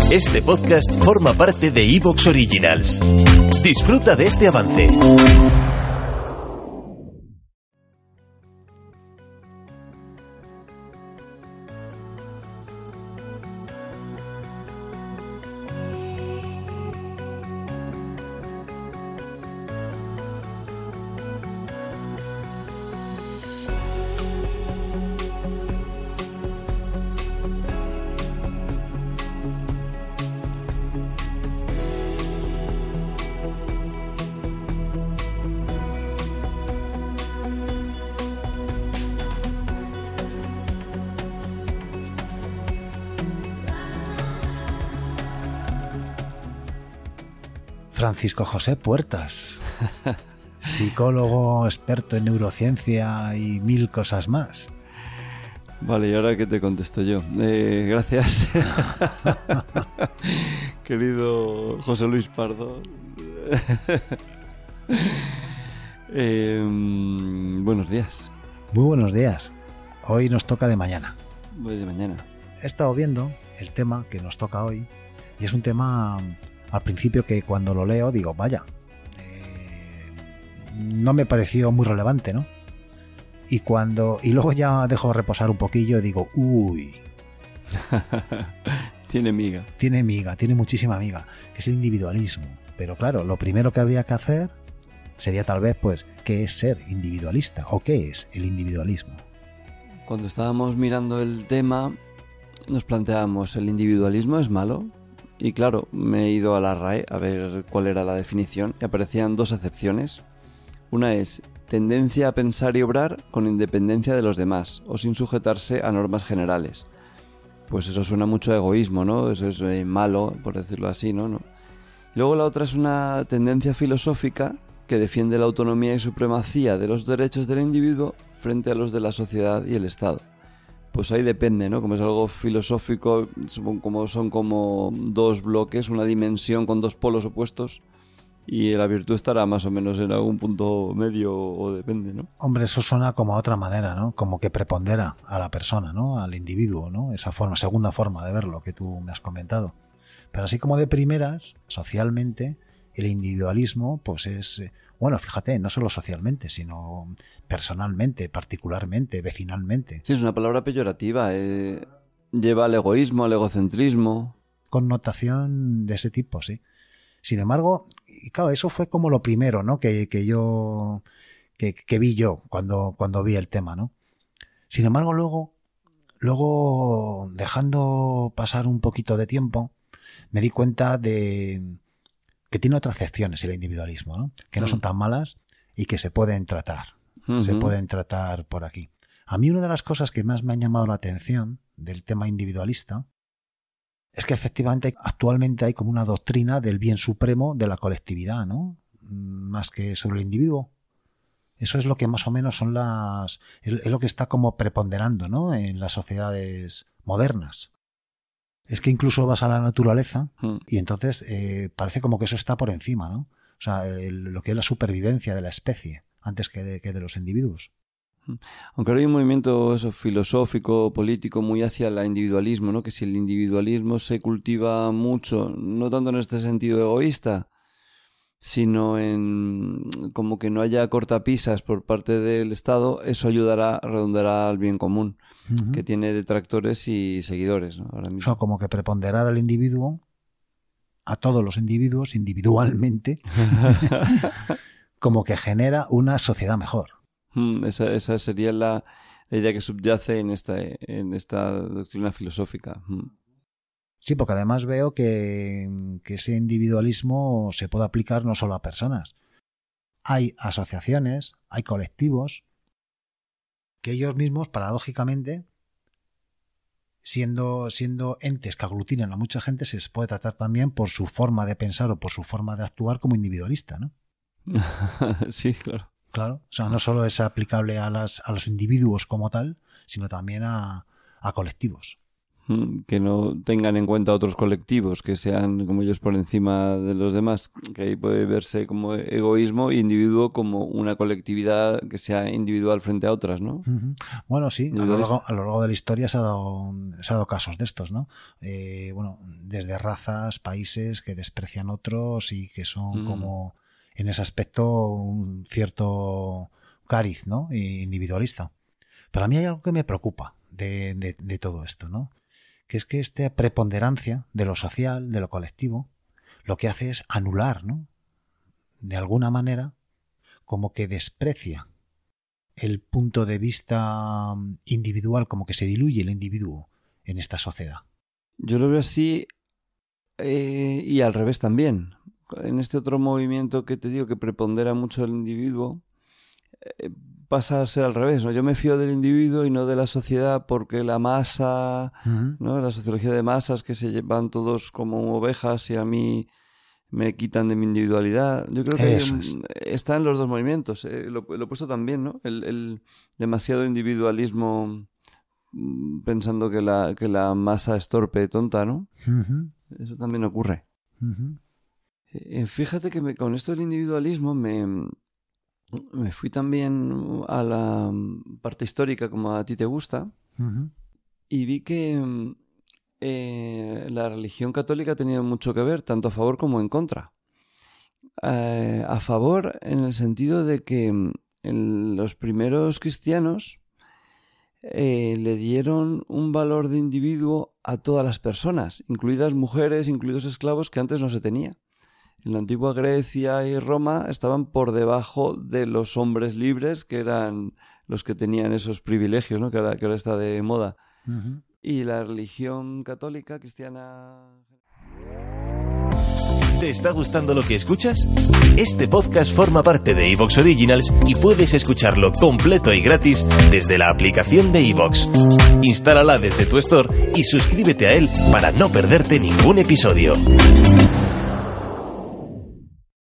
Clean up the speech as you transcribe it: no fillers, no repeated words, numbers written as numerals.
Este podcast forma parte de Evox Originals. Disfruta de este avance. Francisco José Puertas, psicólogo experto en neurociencia y mil cosas más. Vale, ¿y ahora qué te contesto yo? Gracias, querido José Luis Pardo. Buenos días. Muy buenos días. Hoy nos toca de mañana. Voy de mañana. He estado viendo el tema que nos toca hoy y es un tema al principio que cuando lo leo digo, vaya, no me pareció muy relevante, ¿no? Y luego ya dejo reposar un poquillo y digo, uy. Tiene miga. Tiene muchísima miga, que es el individualismo. Pero claro, lo primero que habría que hacer sería tal vez, pues, ¿qué es ser individualista? ¿O qué es el individualismo? Cuando estábamos mirando el tema, nos planteábamos, ¿el individualismo es malo? Y claro, me he ido a la RAE a ver cuál era la definición y aparecían dos acepciones. Una es tendencia a pensar y obrar con independencia de los demás o sin sujetarse a normas generales. Pues eso suena mucho a egoísmo, ¿no? Eso es malo, por decirlo así, ¿no? Luego la otra es una tendencia filosófica que defiende la autonomía y supremacía de los derechos del individuo frente a los de la sociedad y el Estado. Pues ahí depende, ¿no? Como es algo filosófico, son como dos bloques, una dimensión con dos polos opuestos y la virtud estará más o menos en algún punto medio o depende, ¿no? Hombre, eso suena como a otra manera, ¿no? Como que prepondera a la persona, ¿no? Al individuo, ¿no? Esa segunda forma de verlo que tú me has comentado. Pero así como de primeras, socialmente, el individualismo, pues es... Bueno, fíjate, no solo socialmente, sino personalmente, particularmente, vecinalmente. Sí, es una palabra peyorativa. Lleva al egoísmo, al egocentrismo. Connotación de ese tipo, sí. Sin embargo, y claro, eso fue como lo primero, ¿no? Que vi yo cuando vi el tema, ¿no? Sin embargo, luego, dejando pasar un poquito de tiempo, me di cuenta de que tiene otras acepciones el individualismo, ¿no? Que no son tan malas y que se pueden tratar. Se pueden tratar por aquí. A mí una de las cosas que más me han llamado la atención del tema individualista es que efectivamente actualmente hay como una doctrina del bien supremo de la colectividad, ¿no? Más que sobre el individuo. Eso es lo que más o menos es lo que está como preponderando, ¿no? En las sociedades modernas. Es que incluso vas a la naturaleza y entonces parece como que eso está por encima, ¿no? O sea, lo que es la supervivencia de la especie antes que de los individuos. Aunque ahora hay un movimiento filosófico, político muy hacia el individualismo, ¿no? Que si el individualismo se cultiva mucho, no tanto en este sentido egoísta, sino en como que no haya cortapisas por parte del Estado, eso redundará al bien común, que tiene detractores y seguidores, ¿no? Ahora mismo. O sea, como que preponderar al individuo, a todos los individuos individualmente, como que genera una sociedad mejor. Esa sería la idea que subyace en esta doctrina filosófica. Sí, porque además veo que ese individualismo se puede aplicar no solo a personas. Hay asociaciones, hay colectivos, que ellos mismos, paradójicamente, siendo entes que aglutinan a mucha gente, se les puede tratar también por su forma de pensar o por su forma de actuar como individualista, ¿no? Sí, claro. Claro, o sea, no solo es aplicable a los individuos como tal, sino también a colectivos. que no tengan en cuenta otros colectivos, que sean como ellos por encima de los demás, que ahí puede verse como egoísmo, y individuo como una colectividad que sea individual frente a otras, ¿no? Bueno, sí, a lo largo de la historia se ha dado casos de estos, ¿no? Bueno, desde razas, países que desprecian otros y que son como, en ese aspecto, un cierto cariz, ¿no? Individualista. Pero a mí hay algo que me preocupa de todo esto, ¿no? Que es que esta preponderancia de lo social, de lo colectivo, lo que hace es anular, ¿no? De alguna manera, como que desprecia el punto de vista individual, como que se diluye el individuo en esta sociedad. Yo lo veo así, y al revés también. En este otro movimiento que te digo que prepondera mucho el individuo, pasa a ser al revés, ¿no? Yo me fío del individuo y no de la sociedad, porque la masa, ¿no? La sociología de masas, que se llevan todos como ovejas y a mí me quitan de mi individualidad. Yo creo que está en los dos movimientos. Lo he puesto también, ¿no? El demasiado individualismo, pensando que la masa es torpe y tonta, ¿no? Eso también ocurre. Fíjate que con esto del individualismo me fui también a la parte histórica, como a ti te gusta, y vi que la religión católica ha tenido mucho que ver, tanto a favor como en contra. A favor en el sentido de que los primeros cristianos le dieron un valor de individuo a todas las personas, incluidas mujeres, incluidos esclavos, que antes no se tenía. En la antigua Grecia y Roma estaban por debajo de los hombres libres, que eran los que tenían esos privilegios, ¿no? que ahora está de moda. Y la religión católica, cristiana... ¿Te está gustando lo que escuchas? Este podcast forma parte de iVoox Originals y puedes escucharlo completo y gratis desde la aplicación de iVoox. Instálala desde tu store y suscríbete a él para no perderte ningún episodio.